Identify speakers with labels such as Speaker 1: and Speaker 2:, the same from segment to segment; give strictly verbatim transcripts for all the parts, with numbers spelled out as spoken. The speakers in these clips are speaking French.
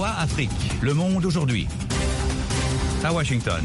Speaker 1: O A Afrique, Le Monde aujourd'hui. À Washington.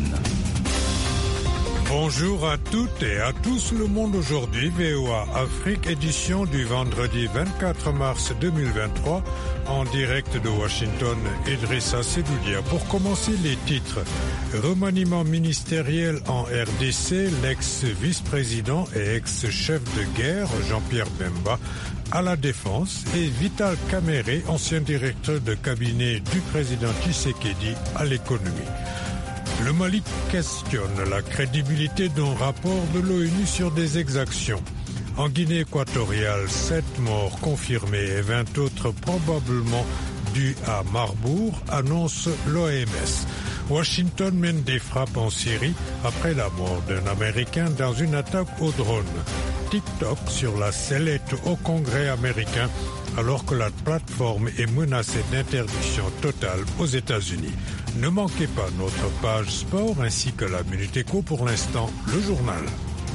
Speaker 2: Bonjour à toutes et à tous, Le Monde aujourd'hui, V O A Afrique, édition du vendredi vingt-quatre mars deux mille vingt-trois, en direct de Washington, Idrissa Sedoudia. Pour commencer, les titres. Remaniement ministériel en R D C, l'ex-vice-président et ex-chef de guerre, Jean-Pierre Bemba, à la défense, et Vital Kamerhe, ancien directeur de cabinet du président Tshisekedi, à l'économie. Le Mali questionne la crédibilité d'un rapport de l'ONU sur des exactions. En Guinée équatoriale, sept morts confirmés et vingt autres probablement dus à Marbourg, annonce l'O M S. Washington mène des frappes en Syrie après la mort d'un Américain dans une attaque au drone. TikTok sur la sellette au Congrès américain alors que la plateforme est menacée d'interdiction totale aux États-Unis. Ne manquez pas notre page sport ainsi que la Minute Éco. Pour l'instant, le journal.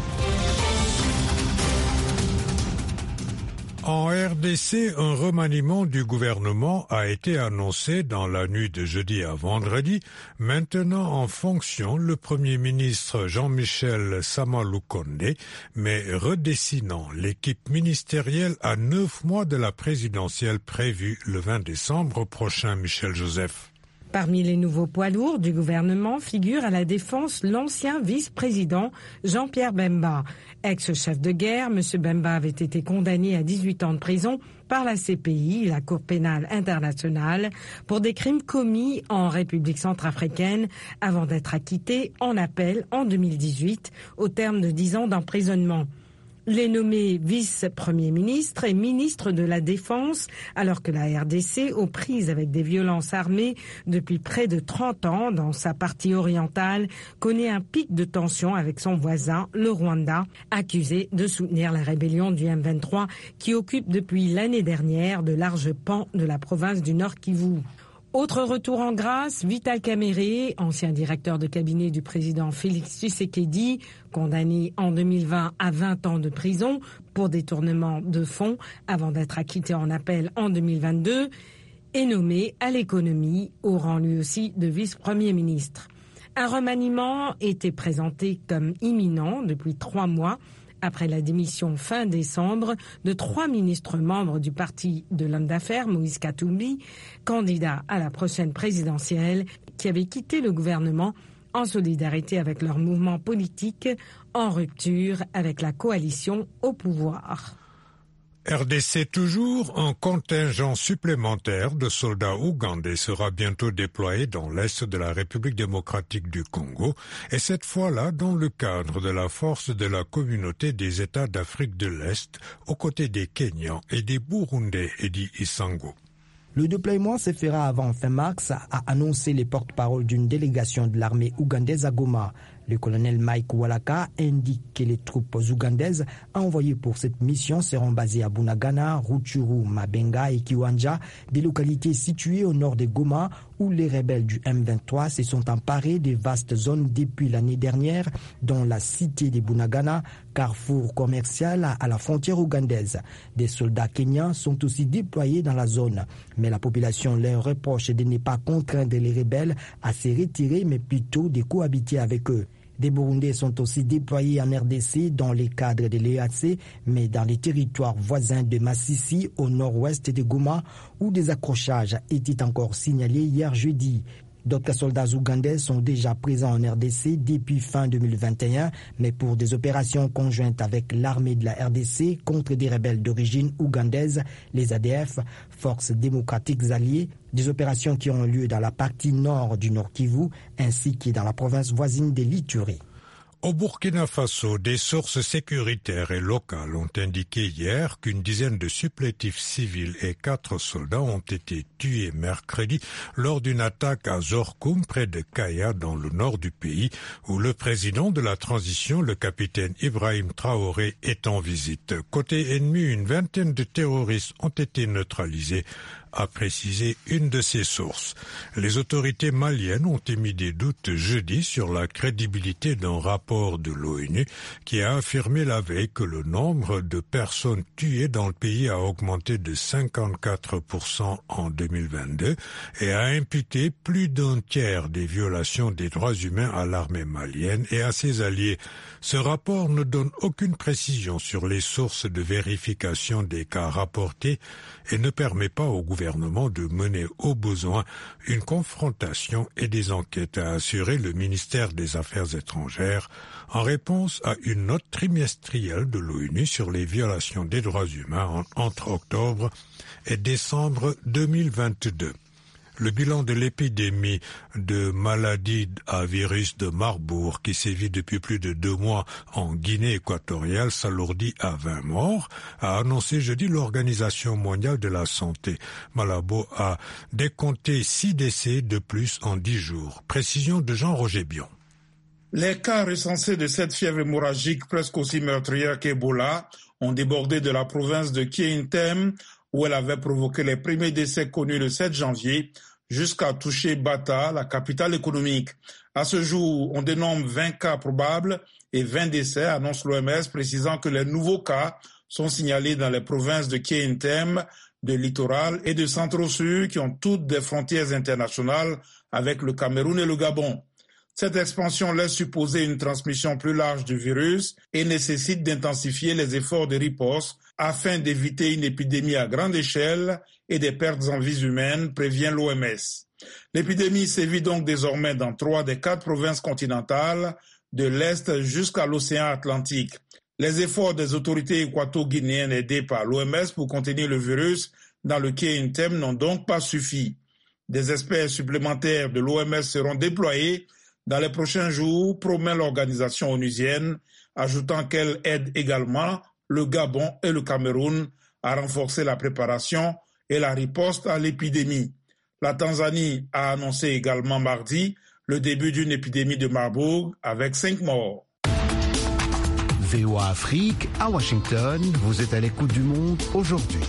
Speaker 2: En R D C, un remaniement du gouvernement a été annoncé dans la nuit de jeudi à vendredi. Maintenant en fonction, le Premier ministre Jean-Michel Sama-Lukonde, mais redessinant l'équipe ministérielle à neuf mois de la présidentielle prévue le vingt décembre prochain. Michel Joseph.
Speaker 3: Parmi les nouveaux poids lourds du gouvernement figure à la défense l'ancien vice-président Jean-Pierre Bemba. Ex-chef de guerre, M. Bemba avait été condamné à dix-huit ans de prison par la C P I, la Cour pénale internationale, pour des crimes commis en République centrafricaine avant d'être acquitté en appel en deux mille dix-huit au terme de dix ans d'emprisonnement. Les nommés vice-premier ministre et ministre de la Défense, alors que la R D C, aux prises avec des violences armées depuis près de trente ans dans sa partie orientale, connaît un pic de tension avec son voisin, le Rwanda, accusé de soutenir la rébellion du M vingt-trois qui occupe depuis l'année dernière de larges pans de la province du Nord Kivu. Autre retour en grâce, Vital Kamerhe, ancien directeur de cabinet du président Félix Tshisekedi, condamné en deux mille vingt à vingt ans de prison pour détournement de fonds avant d'être acquitté en appel en deux mille vingt-deux, est nommé à l'économie, au rang lui aussi de vice-premier ministre. Un remaniement était présenté comme imminent depuis trois mois, après la démission fin décembre de trois ministres membres du parti de l'homme d'affaires, Moïse Katumbi, candidat à la prochaine présidentielle, qui avaient quitté le gouvernement en solidarité avec leur mouvement politique, en rupture avec la coalition au pouvoir.
Speaker 2: R D C toujours, un contingent supplémentaire de soldats ougandais sera bientôt déployé dans l'est de la République démocratique du Congo, et cette fois-là dans le cadre de la force de la communauté des États d'Afrique de l'Est, aux côtés des Kenyans et des Burundais, Edi Isango.
Speaker 4: Le déploiement se fera avant fin mars, a annoncé les porte-parole d'une délégation de l'armée ougandaise à Goma. Le colonel Mike Walaka indique que les troupes ougandaises envoyées pour cette mission seront basées à Bunagana, Rutshuru, Mabenga et Kiwanja, des localités situées au nord de Goma où les rebelles du M vingt-trois se sont emparés des vastes zones depuis l'année dernière, dont la cité de Bunagana, carrefour commercial à la frontière ougandaise. Des soldats kenyans sont aussi déployés dans la zone, mais la population leur reproche de ne pas contraindre les rebelles à se retirer, mais plutôt de cohabiter avec eux. Des Burundais sont aussi déployés en R D C dans les cadres de l'E A C, mais dans les territoires voisins de Massissi, au nord-ouest de Goma, où des accrochages étaient encore signalés hier jeudi. D'autres soldats ougandais sont déjà présents en R D C depuis fin deux mille vingt et un, mais pour des opérations conjointes avec l'armée de la R D C contre des rebelles d'origine ougandaise, les A D F, Forces démocratiques alliées, des opérations qui ont lieu dans la partie nord du Nord Kivu ainsi que dans la province voisine de l'Ituri.
Speaker 2: Au Burkina Faso, des sources sécuritaires et locales ont indiqué hier qu'une dizaine de supplétifs civils et quatre soldats ont été tués mercredi lors d'une attaque à Zorkoum, près de Kaya, dans le nord du pays, où le président de la transition, le capitaine Ibrahim Traoré, est en visite. Côté ennemi, une vingtaine de terroristes ont été neutralisés, a précisé une de ses sources. Les autorités maliennes ont émis des doutes jeudi sur la crédibilité d'un rapport de l'ONU qui a affirmé la veille que le nombre de personnes tuées dans le pays a augmenté de cinquante-quatre pour cent en deux mille vingt-deux et a imputé plus d'un tiers des violations des droits humains à l'armée malienne et à ses alliés. Ce rapport ne donne aucune précision sur les sources de vérification des cas rapportés et ne permet pas au gouvernement de mener au besoin une confrontation et des enquêtes, a assuré le ministère des Affaires étrangères en réponse à une note trimestrielle de l'ONU sur les violations des droits humains entre octobre et décembre deux mille vingt-deux. Le bilan de l'épidémie de maladie à virus de Marburg qui sévit depuis plus de deux mois en Guinée équatoriale s'alourdit à vingt morts, a annoncé jeudi l'Organisation mondiale de la santé. Malabo a décompté six décès de plus en dix jours. Précision de Jean-Roger Bion.
Speaker 5: Les cas recensés de cette fièvre hémorragique presque aussi meurtrière qu'Ebola ont débordé de la province de Kientem, où elle avait provoqué les premiers décès connus le sept janvier, jusqu'à toucher Bata, la capitale économique. À ce jour, on dénombre vingt cas probables et vingt décès, annonce l'O M S, précisant que les nouveaux cas sont signalés dans les provinces de Kientem, de Littoral et de Centre-Sud, qui ont toutes des frontières internationales avec le Cameroun et le Gabon. Cette expansion laisse supposer une transmission plus large du virus et nécessite d'intensifier les efforts de riposte afin d'éviter une épidémie à grande échelle et des pertes en vies humaines, prévient l'O M S. L'épidémie sévit donc désormais dans trois des quatre provinces continentales, de l'Est jusqu'à l'océan Atlantique. Les efforts des autorités équato-guinéennes aidées par l'O M S pour contenir le virus dans le Kientem n'ont donc pas suffi. Des experts supplémentaires de l'O M S seront déployés dans les prochains jours, promet l'organisation onusienne, ajoutant qu'elle aide également le Gabon et le Cameroun à renforcer la préparation et la riposte à l'épidémie. La Tanzanie a annoncé également mardi le début d'une épidémie de Marburg avec cinq morts.
Speaker 6: V O A Afrique, à Washington, vous êtes à l'écoute du monde aujourd'hui.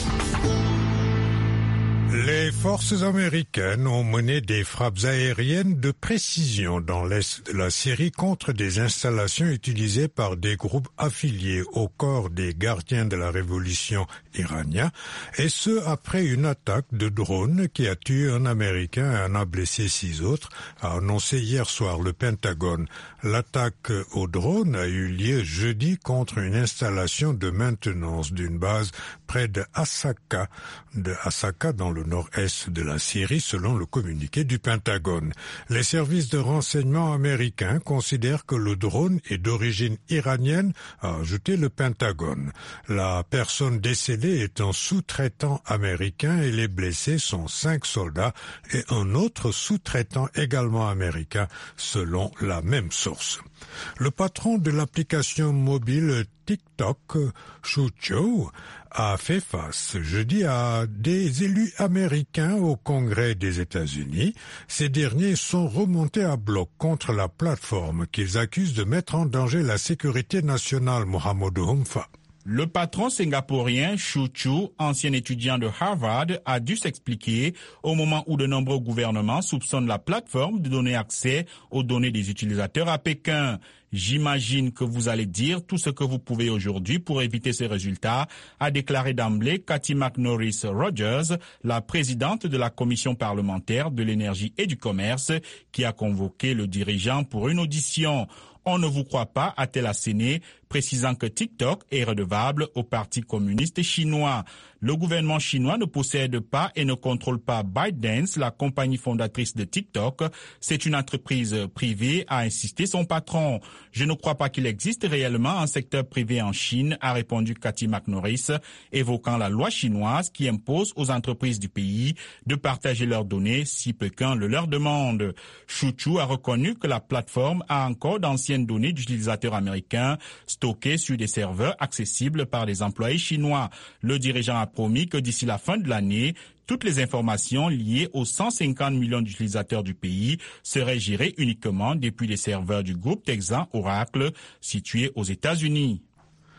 Speaker 2: Les forces américaines ont mené des frappes aériennes de précision dans l'est de la Syrie contre des installations utilisées par des groupes affiliés au corps des gardiens de la révolution iranien, et ce après une attaque de drone qui a tué un Américain et en a blessé six autres, a annoncé hier soir le Pentagone. L'attaque au drone a eu lieu jeudi contre une installation de maintenance d'une base près de Hasaka, de Hasaka dans le nord-est de la Syrie, selon le communiqué du Pentagone. Les services de renseignement américains considèrent que le drone est d'origine iranienne, a ajouté le Pentagone. La personne décédée est un sous-traitant américain et les blessés sont cinq soldats et un autre sous-traitant également américain, selon la même source. Le patron de l'application mobile TikTok, Shu Chou, a fait face jeudi à des élus américains au Congrès des États-Unis. Ces derniers sont remontés à bloc contre la plateforme qu'ils accusent de mettre en danger la sécurité nationale. Mohamedou Humfa.
Speaker 7: Le patron singapourien Shu Chu, ancien étudiant de Harvard, a dû s'expliquer au moment où de nombreux gouvernements soupçonnent la plateforme de donner accès aux données des utilisateurs à Pékin. J'imagine que vous allez dire tout ce que vous pouvez aujourd'hui pour éviter ces résultats, a déclaré d'emblée Cathy McNorris Rogers, la présidente de la commission parlementaire de l'énergie et du commerce, qui a convoqué le dirigeant pour une audition. On ne vous croit pas, a-t-elle asséné, précisant que TikTok est redevable au Parti communiste chinois. Le gouvernement chinois ne possède pas et ne contrôle pas ByteDance, la compagnie fondatrice de TikTok. C'est une entreprise privée, a insisté son patron. Je ne crois pas qu'il existe réellement un secteur privé en Chine, a répondu Cathy McNorris, évoquant la loi chinoise qui impose aux entreprises du pays de partager leurs données si Pékin le leur demande. Shu Chu a reconnu que la plateforme a encore d'anciennes données d'utilisateurs américains stockées sur des serveurs accessibles par des employés chinois. Le dirigeant a promis que d'ici la fin de l'année, toutes les informations liées aux cent cinquante millions d'utilisateurs du pays seraient gérées uniquement depuis les serveurs du groupe texan Oracle situé aux États-Unis.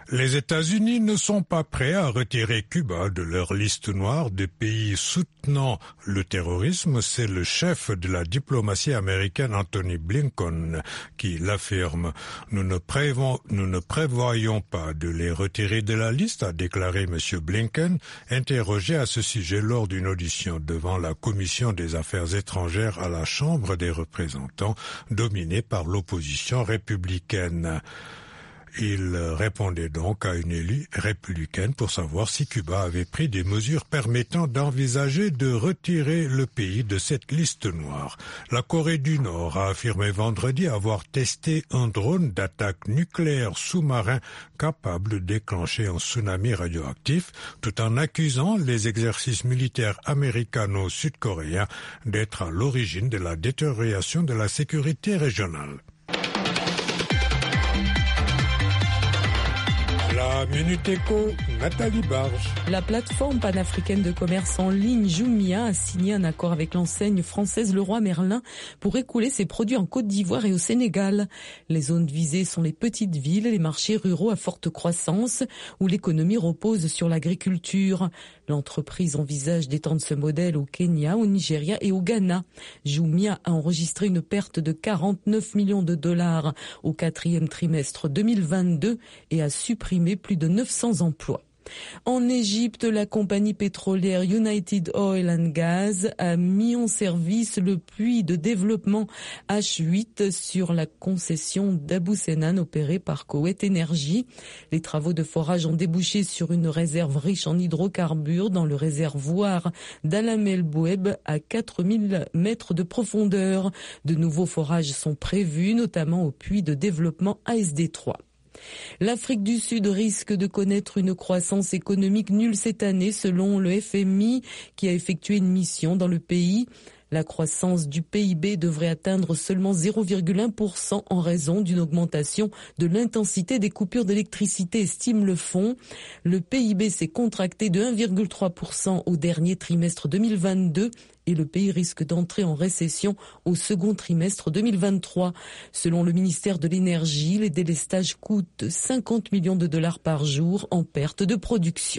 Speaker 2: Les États-Unis ne sont pas prêts à retirer Cuba de leur liste noire des pays soutenant le terrorisme. C'est le chef de la diplomatie américaine Anthony Blinken qui l'affirme. Nous ne prévoyons, nous ne prévoyons pas de les retirer de la liste, a déclaré M. Blinken, interrogé à ce sujet lors d'une audition devant la Commission des Affaires étrangères à la Chambre des représentants, dominée par l'opposition républicaine. Il répondait donc à une élue républicaine pour savoir si Cuba avait pris des mesures permettant d'envisager de retirer le pays de cette liste noire. La Corée du Nord a affirmé vendredi avoir testé un drone d'attaque nucléaire sous-marin capable de déclencher un tsunami radioactif, tout en accusant les exercices militaires américano-sud-coréens d'être à l'origine de la détérioration de la sécurité régionale. La Minute Éco, Nathalie Barge.
Speaker 8: La plateforme panafricaine de commerce en ligne Jumia a signé un accord avec l'enseigne française Leroy Merlin pour écouler ses produits en Côte d'Ivoire et au Sénégal. Les zones visées sont les petites villes et les marchés ruraux à forte croissance où l'économie repose sur l'agriculture. L'entreprise envisage d'étendre ce modèle au Kenya, au Nigeria et au Ghana. Jumia a enregistré une perte de quarante-neuf millions de dollars au quatrième trimestre deux mille vingt-deux et a supprimé plus de neuf cents emplois. En Égypte, la compagnie pétrolière United Oil and Gas a mis en service le puits de développement H huit sur la concession d'Abou Senan opérée par Koweït Energy. Les travaux de forage ont débouché sur une réserve riche en hydrocarbures dans le réservoir d'Alam El Boueb à quatre mille mètres de profondeur. De nouveaux forages sont prévus, notamment au puits de développement A S D trois. L'Afrique du Sud risque de connaître une croissance économique nulle cette année selon le F M I qui a effectué une mission dans le pays. La croissance du P I B devrait atteindre seulement zéro virgule un pour cent en raison d'une augmentation de l'intensité des coupures d'électricité, estime le fonds. Le P I B s'est contracté de un virgule trois pour cent au dernier trimestre deux mille vingt-deux et le pays risque d'entrer en récession au second trimestre deux mille vingt-trois. Selon le ministère de l'Énergie, les délestages coûtent cinquante millions de dollars par jour en perte de production.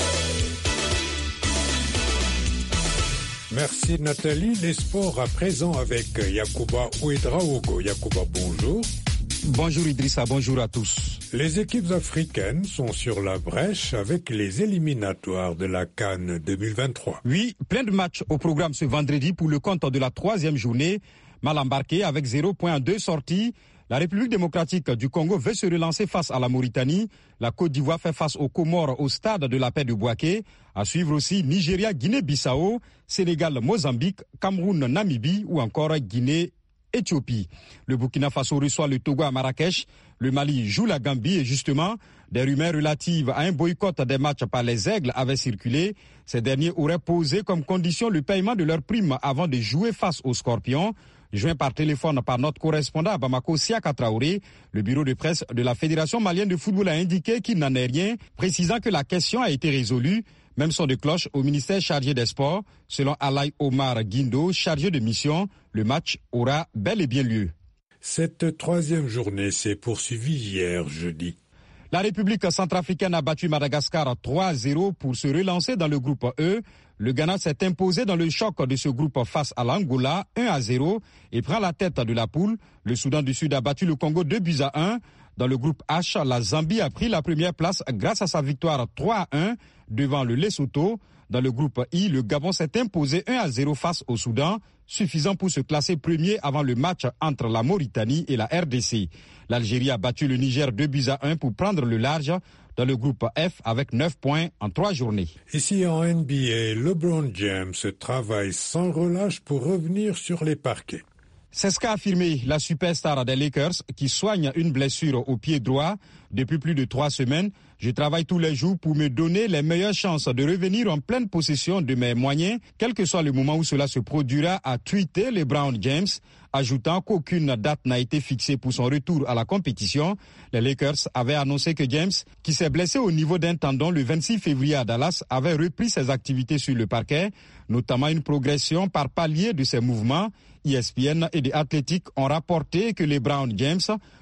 Speaker 2: Merci Nathalie. Les sports à présent avec Yacouba Ouedraogo. Yacouba, bonjour.
Speaker 9: Bonjour Idrissa, bonjour à tous.
Speaker 2: Les équipes africaines sont sur la brèche avec les éliminatoires de la CAN deux mille vingt-trois.
Speaker 9: Oui, plein de matchs au programme ce vendredi pour le compte de la troisième journée. Mal embarqué avec zéro point deux sorties. La République démocratique du Congo veut se relancer face à la Mauritanie. La Côte d'Ivoire fait face aux Comores au stade de la paix de Bouaké. À suivre aussi Nigeria, Guinée-Bissau, Sénégal, Mozambique, Cameroun, Namibie ou encore Guinée, Éthiopie. Le Burkina Faso reçoit le Togo à Marrakech. Le Mali joue la Gambie et justement, des rumeurs relatives à un boycott des matchs par les Aigles avaient circulé. Ces derniers auraient posé comme condition le paiement de leurs primes avant de jouer face aux Scorpions. Joint par téléphone par notre correspondant à Bamako, Siaka Traoré, le bureau de presse de la Fédération malienne de football a indiqué qu'il n'en est rien, précisant que la question a été résolue. Même son de cloche au ministère chargé des Sports. Selon Alaï Omar Guindo, chargé de mission, le match aura bel et bien lieu.
Speaker 2: Cette troisième journée s'est poursuivie hier jeudi.
Speaker 9: La République centrafricaine a battu Madagascar trois à zéro pour se relancer dans le groupe E. Le Ghana s'est imposé dans le choc de ce groupe face à l'Angola un à zéro et prend la tête de la poule. Le Soudan du Sud a battu le Congo deux buts à un. Dans le groupe H, la Zambie a pris la première place grâce à sa victoire trois à un devant le Lesotho. Dans le groupe I, le Gabon s'est imposé un à zéro face au Soudan, suffisant pour se classer premier avant le match entre la Mauritanie et la R D C. L'Algérie a battu le Niger deux buts à un pour prendre le large dans le groupe F avec neuf points en trois journées.
Speaker 2: Ici en N B A, LeBron James travaille sans relâche pour revenir sur les parquets.
Speaker 9: C'est ce qu'a affirmé la superstar des Lakers qui soigne une blessure au pied droit depuis plus de trois semaines. Je travaille tous les jours pour me donner les meilleures chances de revenir en pleine possession de mes moyens, quel que soit le moment où cela se produira, a tweeté LeBron James, ajoutant qu'aucune date n'a été fixée pour son retour à la compétition. Les Lakers avaient annoncé que James, qui s'est blessé au niveau d'un tendon le vingt-six février à Dallas, avait repris ses activités sur le parquet, notamment une progression par palier de ses mouvements. E S P N et The Athletic ont rapporté que LeBron James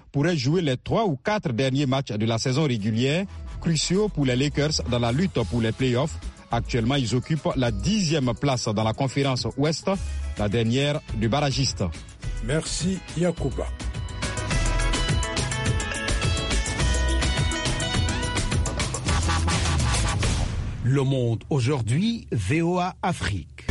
Speaker 9: pourrait jouer les trois ou quatre derniers matchs de la saison régulière, cruciaux pour les Lakers dans la lutte pour les playoffs. Actuellement, ils occupent la dixième place dans la conférence Ouest, la dernière du barragiste.
Speaker 2: Merci Yacouba.
Speaker 6: Le Monde aujourd'hui, V O A Afrique.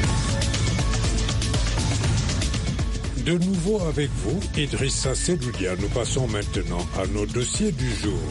Speaker 2: De nouveau avec vous, Idrissa Sedoudia. Nous passons maintenant à nos dossiers du jour.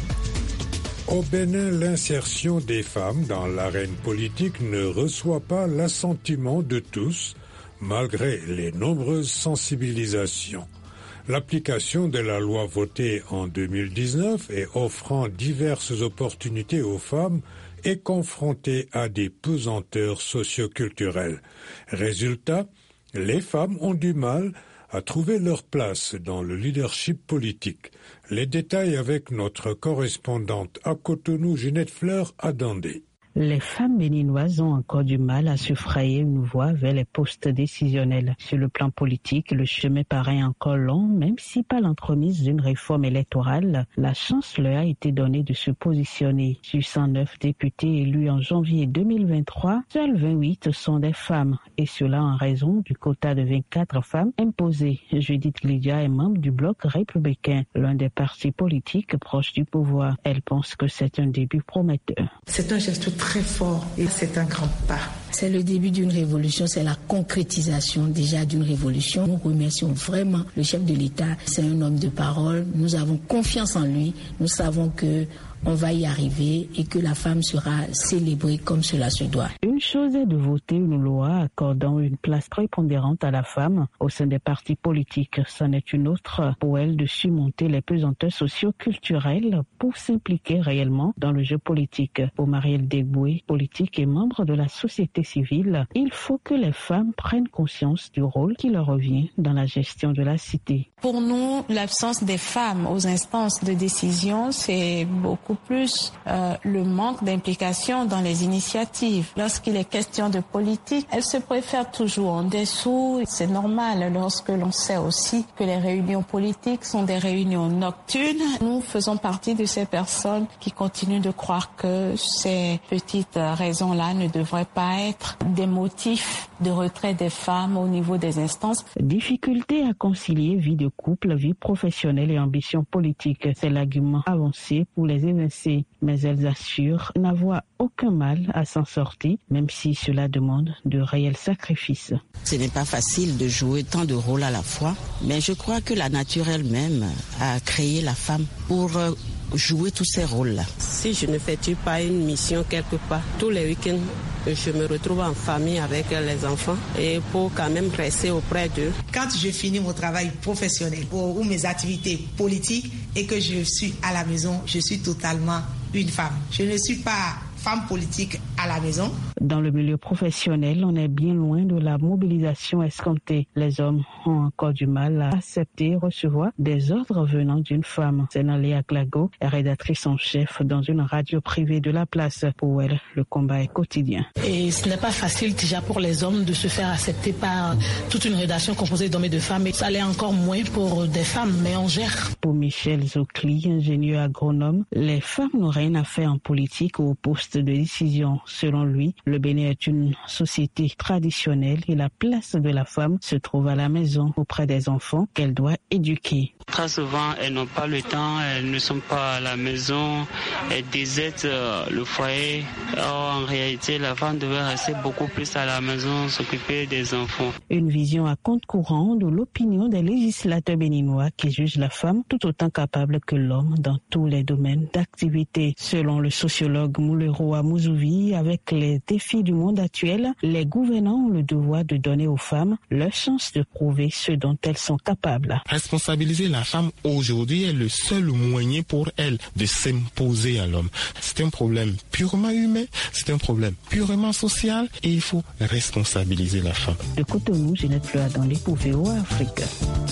Speaker 2: Au Bénin, l'insertion des femmes dans l'arène politique ne reçoit pas l'assentiment de tous, malgré les nombreuses sensibilisations. L'application de la loi votée en deux mille dix-neuf et offrant diverses opportunités aux femmes est confrontée à des pesanteurs socioculturelles. Résultat, les femmes ont du mal à trouver leur place dans le leadership politique. Les détails avec notre correspondante à Cotonou, Ginette Fleur, à Dandé.
Speaker 10: Les femmes béninoises ont encore du mal à se frayer une voie vers les postes décisionnels. Sur le plan politique, le chemin paraît encore long, même si par l'entremise d'une réforme électorale, la chance leur a été donnée de se positionner. Sur cent neuf députés élus en janvier deux mille vingt-trois, seuls vingt-huit sont des femmes, et cela en raison du quota de vingt-quatre femmes imposé. Judith Lydia est membre du Bloc républicain, l'un des partis politiques proches du pouvoir. Elle pense que c'est un début prometteur.
Speaker 11: C'est un geste très fort et c'est un grand pas.
Speaker 12: C'est le début d'une révolution, c'est la concrétisation déjà d'une révolution. Nous remercions vraiment le chef de l'État. C'est un homme de parole. Nous avons confiance en lui. Nous savons que on va y arriver et que la femme sera célébrée comme cela se doit.
Speaker 10: Une chose est de voter une loi accordant une place prépondérante à la femme au sein des partis politiques. C'en est une autre pour elle de surmonter les pesanteurs socio-culturelles pour s'impliquer réellement dans le jeu politique. Pour Marielle Degboé, politique et membre de la société civile, il faut que les femmes prennent conscience du rôle qui leur revient dans la gestion de la cité.
Speaker 13: Pour nous, l'absence des femmes aux instances de décision, c'est beaucoup plus euh, le manque d'implication dans les initiatives. Lorsqu'il est question de politique, elles se préfèrent toujours en dessous. C'est normal lorsque l'on sait aussi que les réunions politiques sont des réunions nocturnes. Nous faisons partie de ces personnes qui continuent de croire que ces petites raisons-là ne devraient pas être des motifs de retrait des femmes au niveau des instances.
Speaker 10: Difficulté à concilier vie de couple, vie professionnelle et ambition politique. C'est l'argument avancé pour les évincés. Mais elles assurent n'avoir aucun mal à s'en sortir, même si cela demande de réels sacrifices.
Speaker 14: Ce n'est pas facile de jouer tant de rôles à la fois, mais je crois que la nature elle-même a créé la femme pour jouer tous ces rôles-là.
Speaker 15: Si je ne fais-tu pas une mission quelque part, tous les week-ends, je me retrouve en famille avec les enfants et pour quand même rester auprès d'eux.
Speaker 11: Quand je finis mon travail professionnel ou mes activités politiques et que je suis à la maison, je suis totalement une femme. Je ne suis pas femme politique à la maison.
Speaker 10: Dans le milieu professionnel, on est bien loin de la mobilisation escomptée. Les hommes ont encore du mal à accepter et recevoir des ordres venant d'une femme. Sénaléa Glago est rédactrice en chef dans une radio privée de la place. Pour elle, le combat est quotidien.
Speaker 16: Et ce n'est pas facile déjà pour les hommes de se faire accepter par toute une rédaction composée d'hommes et de femmes. Et ça l'est encore moins pour des femmes, mais on gère.
Speaker 10: Pour Michel Zokli, ingénieur agronome, les femmes n'ont rien à faire en politique ou au poste de décision. Selon lui, le Bénin est une société traditionnelle et la place de la femme se trouve à la maison auprès des enfants qu'elle doit éduquer.
Speaker 17: Très souvent, elles n'ont pas le temps, elles ne sont pas à la maison, elles désertent le foyer. Or, en réalité, la femme devait rester beaucoup plus à la maison, s'occuper des enfants.
Speaker 10: Une vision à compte courant de l'opinion des législateurs béninois qui jugent la femme tout autant capable que l'homme dans tous les domaines d'activité. Selon le sociologue Moulero Amouzuvi, avec les défis du monde actuel, les gouvernants ont le devoir de donner aux femmes leur chance de prouver ce dont elles sont capables.
Speaker 18: Responsabiliser la femme aujourd'hui est le seul moyen pour elle de s'imposer à l'homme. C'est un problème purement humain, c'est un problème purement social et il faut responsabiliser la femme.
Speaker 10: De Cotonou, Ginette Fleur dans les pour V O A Afrique.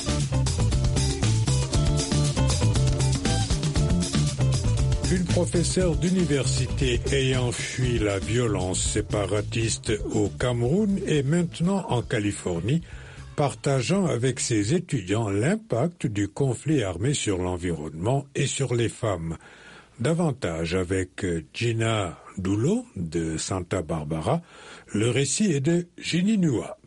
Speaker 2: Une professeure d'université ayant fui la violence séparatiste au Cameroun et maintenant en Californie partageant avec ses étudiants l'impact du conflit armé sur l'environnement et sur les femmes. Davantage avec Gina Doulo de Santa Barbara. Le récit est de Ginny Nua.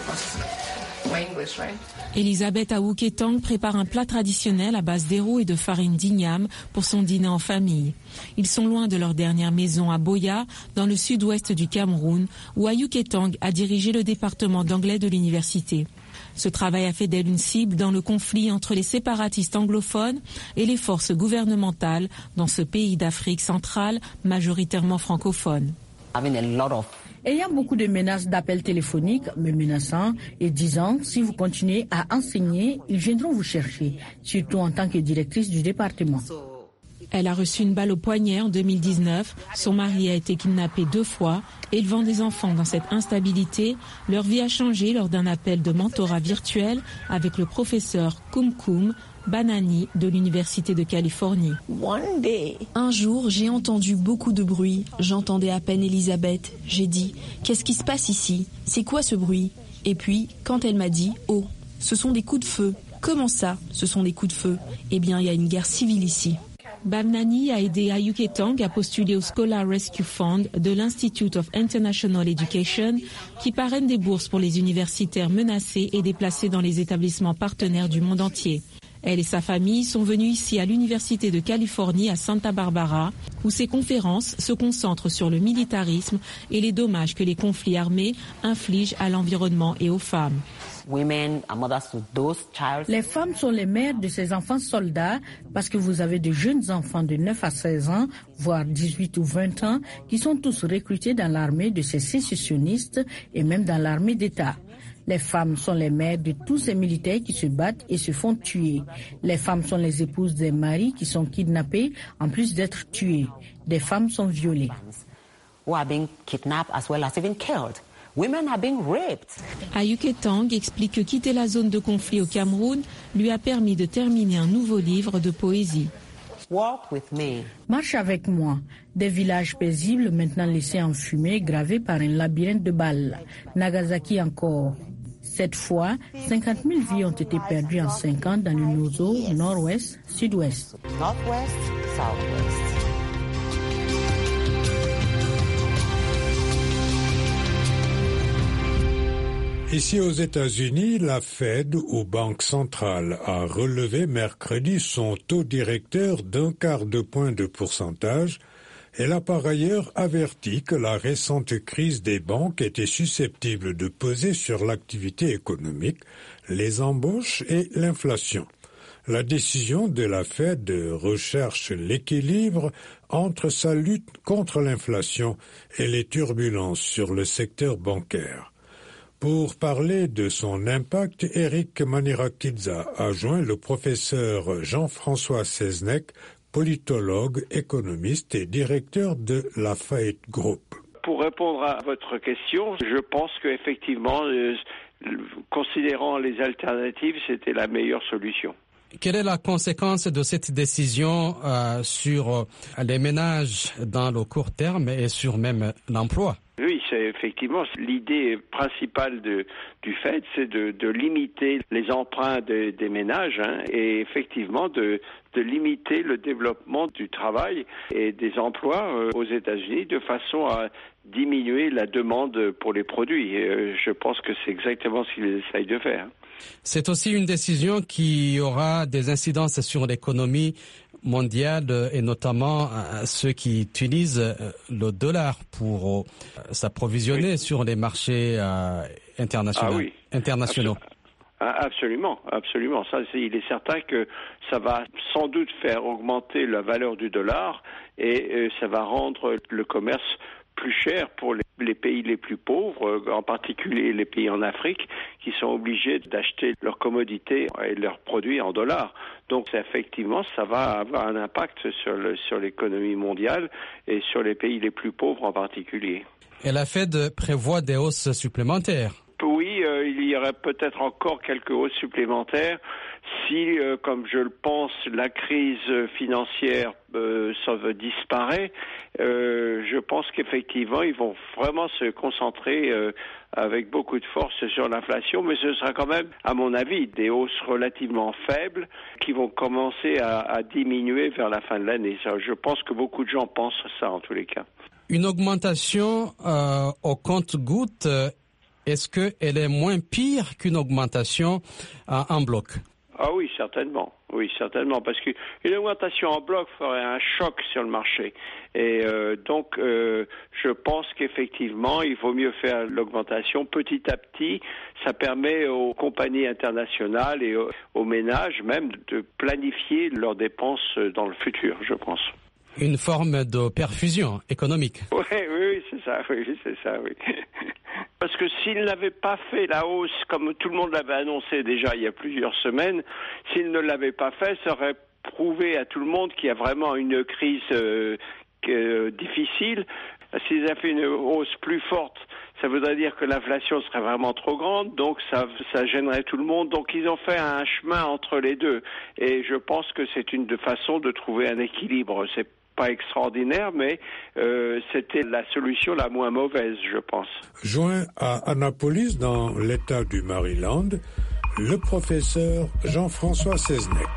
Speaker 19: Elisabeth Awuketang prépare un plat traditionnel à base d'héros et de farine d'igname pour son dîner en famille. Ils sont loin de leur dernière maison à Boya, dans le sud-ouest du Cameroun, où Awuketang a dirigé le département d'anglais de l'université. Ce travail a fait d'elle une cible dans le conflit entre les séparatistes anglophones et les forces gouvernementales dans ce pays d'Afrique centrale, majoritairement francophone.
Speaker 10: Ayant beaucoup de menaces d'appels téléphoniques me menaçant et disant si vous continuez à enseigner, ils viendront vous chercher, surtout en tant que directrice du département.
Speaker 19: Elle a reçu une balle au poignet en deux mille dix-neuf. Son mari a été kidnappé deux fois. Élevant des enfants dans cette instabilité, leur vie a changé lors d'un appel de mentorat virtuel avec le professeur Kumkum Banani de l'Université de Californie.
Speaker 20: Un jour, j'ai entendu beaucoup de bruit. J'entendais à peine Elisabeth. J'ai dit « Qu'est-ce qui se passe ici? C'est quoi ce bruit ?» Et puis, quand elle m'a dit « Oh, ce sont des coups de feu. » Comment ça, ce sont des coups de feu? Eh bien, il y a une guerre civile ici.
Speaker 19: Bamnani a aidé Awuketang à postuler au Scholar Rescue Fund de l'Institute of International Education qui parraine des bourses pour les universitaires menacés et déplacés dans les établissements partenaires du monde entier. Elle et sa famille sont venues ici à l'Université de Californie à Santa Barbara, où ses conférences se concentrent sur le militarisme et les dommages que les conflits armés infligent à l'environnement et aux femmes.
Speaker 10: Les femmes sont les mères de ces enfants soldats parce que vous avez de jeunes enfants de neuf à seize ans, voire dix-huit ou vingt ans, qui sont tous recrutés dans l'armée de ces sécessionnistes et même dans l'armée d'État. Les femmes sont les mères de tous ces militaires qui se battent et se font tuer. Les femmes sont les épouses des maris qui sont kidnappés en plus d'être tués. Des femmes sont violées.
Speaker 19: Awuketang explique que quitter la zone de conflit au Cameroun lui a permis de terminer un nouveau livre de poésie.
Speaker 10: Marche avec moi. Des villages paisibles maintenant laissés en fumée, gravés par un labyrinthe de balles. Nagasaki encore. Cette fois, cinquante mille vies ont été perdues en cinq ans dans le Nozo, nord-ouest, sud-ouest.
Speaker 14: Northwest, southwest.
Speaker 2: Ici aux États-Unis, la Fed, ou Banque centrale, a relevé mercredi son taux directeur d'un quart de point de pourcentage. Elle a par ailleurs averti que la récente crise des banques était susceptible de peser sur l'activité économique, les embauches et l'inflation. La décision de la Fed recherche l'équilibre entre sa lutte contre l'inflation et les turbulences sur le secteur bancaire. Pour parler de son impact, Eric Manirakidza a joint le professeur Jean-François Seznec, politologue, économiste et directeur de Lafayette Group.
Speaker 21: Pour répondre à votre question, je pense qu'effectivement, euh, considérant les alternatives, c'était la meilleure solution.
Speaker 22: Quelle est la conséquence de cette décision euh, sur euh, les ménages dans le court terme et sur même l'emploi?
Speaker 21: Oui, c'est effectivement l'idée principale de, du Fed, c'est de, de limiter les emprunts de, des ménages hein, et effectivement de, de limiter le développement du travail et des emplois euh, aux États-Unis de façon à diminuer la demande pour les produits. Et, euh, je pense que c'est exactement ce qu'ils essayent de faire.
Speaker 22: C'est aussi une décision qui aura des incidences sur l'économie mondiale et notamment ceux qui utilisent le dollar pour s'approvisionner oui. sur les marchés internationaux.
Speaker 21: Ah oui.
Speaker 22: internationaux.
Speaker 21: Absolument, absolument. Ça, c'est, il est certain que ça va sans doute faire augmenter la valeur du dollar et euh, ça va rendre le commerce plus cher pour les, les pays les plus pauvres, en particulier les pays en Afrique, qui sont obligés d'acheter leurs commodités et leurs produits en dollars. Donc effectivement, ça va avoir un impact sur, le, sur l'économie mondiale et sur les pays les plus pauvres en particulier.
Speaker 22: Et la Fed prévoit des hausses supplémentaires.
Speaker 21: Oui, euh, il y aurait peut-être encore quelques hausses supplémentaires si, euh, comme je le pense, la crise financière euh, ça disparaît. Euh, je je pense qu'effectivement, ils vont vraiment se concentrer euh, avec beaucoup de force sur l'inflation, mais ce sera quand même, à mon avis, des hausses relativement faibles qui vont commencer à, à diminuer vers la fin de l'année. Ça, je pense que beaucoup de gens pensent ça, en tous les cas.
Speaker 22: Une augmentation euh, au compte-gouttes, est-ce qu'elle est moins pire qu'une augmentation euh, en bloc?
Speaker 21: Ah oui, certainement. Oui, certainement, parce qu'une augmentation en bloc ferait un choc sur le marché. Et euh, donc, euh, je pense qu'effectivement, il vaut mieux faire l'augmentation petit à petit. Ça permet aux compagnies internationales et aux, aux ménages même de planifier leurs dépenses dans le futur, je pense.
Speaker 22: Une forme de perfusion économique.
Speaker 21: Oui, oui, c'est ça, oui, c'est ça, oui. Parce que s'il n'avait pas fait la hausse, comme tout le monde l'avait annoncé déjà il y a plusieurs semaines, s'il ne l'avait pas fait, ça aurait prouvé à tout le monde qu'il y a vraiment une crise euh, que, difficile. S'ils avaient fait une hausse plus forte, ça voudrait dire que l'inflation serait vraiment trop grande, donc ça, ça gênerait tout le monde. Donc ils ont fait un chemin entre les deux. Et je pense que c'est une façon de trouver un équilibre. C'est pas extraordinaire, mais euh, c'était la solution la moins mauvaise, je pense.
Speaker 2: Joint à Annapolis, dans l'État du Maryland, le professeur Jean-François Seznec.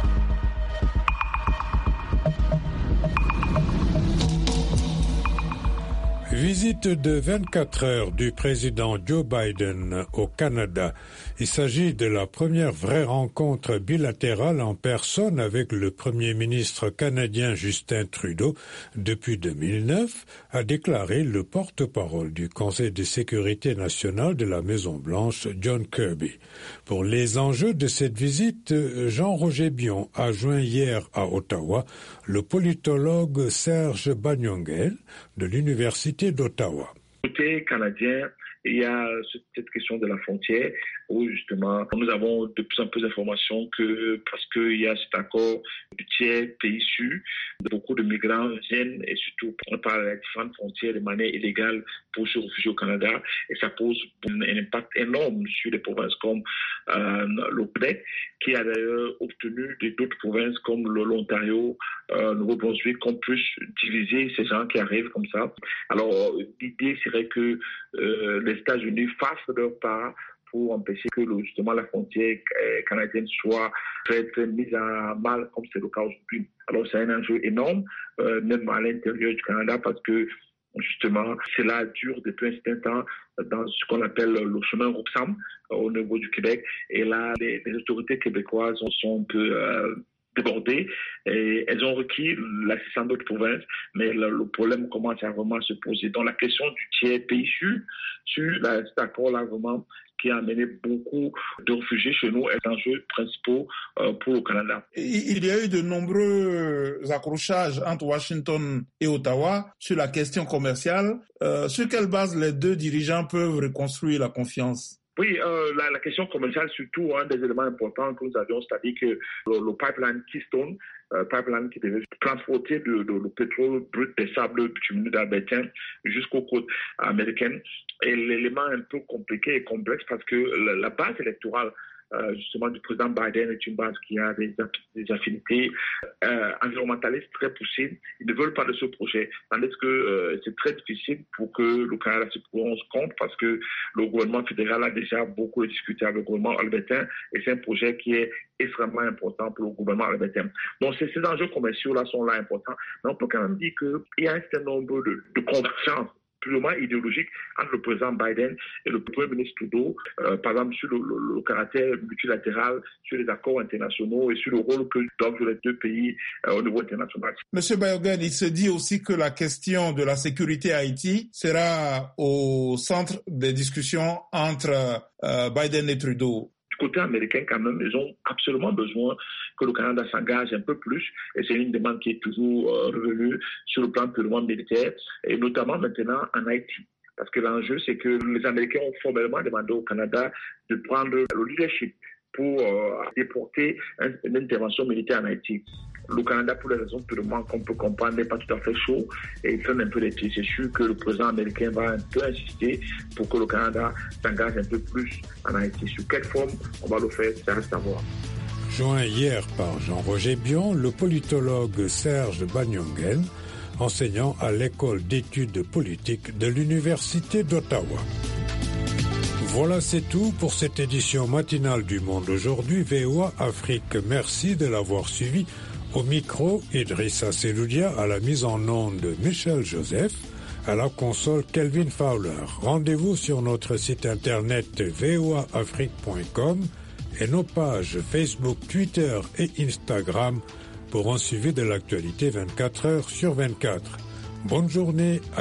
Speaker 2: Visite de vingt-quatre heures du président Joe Biden au Canada. Il s'agit de la première vraie rencontre bilatérale en personne avec le premier ministre canadien Justin Trudeau depuis deux mille neuf, a déclaré le porte-parole du Conseil de sécurité nationale de la Maison-Blanche, John Kirby. Pour les enjeux de cette visite, Jean-Roger Bion a joint hier à Ottawa le politologue Serge Banyongel de l'Université d'Ottawa.
Speaker 1: Côté canadien, il y a cette question de la frontière où justement nous avons de plus en plus d'informations que parce qu'il y a cet accord du tiers pays issus, beaucoup de migrants viennent et surtout par les différentes frontières de manière illégale pour se réfugier au Canada et ça pose un impact énorme sur des provinces comme euh, le Québec qui a d'ailleurs obtenu d'autres provinces comme l'Ontario, euh, Nouveau-Brunswick qu'on puisse diviser ces gens qui arrivent comme ça. Alors l'idée serait que euh, les États-Unis fassent leur part pour empêcher que justement la frontière canadienne soit très, très mise à mal comme c'est le cas aujourd'hui. Alors c'est un enjeu énorme, euh, même à l'intérieur du Canada, parce que justement cela dure depuis un certain temps dans ce qu'on appelle le chemin Roxham euh, au niveau du Québec. Et là, les, les autorités québécoises sont un peu euh, débordées et elles ont requis l'assistance d'autres provinces, mais le, le problème commence à vraiment se poser. Donc la question du tiers pays issu sur la, cet accord-là vraiment qui a amené beaucoup de réfugiés chez nous est un enjeu principal euh, pour le Canada.
Speaker 5: Il y a eu de nombreux accrochages entre Washington et Ottawa sur la question commerciale. Euh, sur quelle base les deux dirigeants peuvent reconstruire la confiance?
Speaker 1: Oui, euh, la, la question commerciale, surtout, un des éléments importants que nous avions, c'est-à-dire que le, le pipeline Keystone, euh, pipeline qui devait transporter le, le, le pétrole brut des sables bitumineux d'Albertaine jusqu'aux côtes américaines, est l'élément un peu compliqué et complexe parce que la, la base électorale Euh, justement du président Biden est une base qui a des, des affinités euh, environnementalistes très poussées. Ils ne veulent pas de ce projet. Tandis que euh, c'est très difficile pour que le Canada se prononce contre parce que le gouvernement fédéral a déjà beaucoup discuté avec le gouvernement albertain et c'est un projet qui est extrêmement important pour le gouvernement albertain. Donc ces, ces enjeux commerciaux-là sont là importants. Mais on peut quand même dire qu'il y a un certain nombre de, de convergences plus ou moins idéologique entre le président Biden et le premier ministre Trudeau, euh, par exemple sur le, le, le caractère multilatéral, sur les accords internationaux et sur le rôle que doivent jouer les deux pays euh, au niveau international.
Speaker 5: Monsieur Banyongel, il se dit aussi que la question de la sécurité à Haïti sera au centre des discussions entre euh, Biden et Trudeau.
Speaker 1: Du côté américain, quand même, ils ont absolument besoin que le Canada s'engage un peu plus. Et c'est une demande qui est toujours euh, revenue sur le plan purement militaire, et notamment maintenant en Haïti. Parce que l'enjeu, c'est que les Américains ont formellement demandé au Canada de prendre le leadership pour euh, déporter un, une intervention militaire en Haïti. Le Canada, pour les raisons purement qu'on peut comprendre, n'est pas tout à fait chaud et il freine un peu les pieds. C'est sûr que le président américain va un peu insister pour que le Canada s'engage un peu plus en Haïti. Sous quelle forme on va le faire, ça reste à voir.
Speaker 2: Joint hier par Jean-Roger Bion, le politologue Serge Banyongel enseignant à l'école d'études politiques de l'Université d'Ottawa. Voilà, c'est tout pour cette édition matinale du Monde aujourd'hui. V O A Afrique, merci de l'avoir suivi. Au micro, Idrissa Seloudia, à la mise en onde Michel Joseph, à la console Kelvin Fowler. Rendez-vous sur notre site internet v o a afrique point com et nos pages Facebook, Twitter et Instagram pour en suivre de l'actualité vingt-quatre heures sur vingt-quatre. Bonne journée à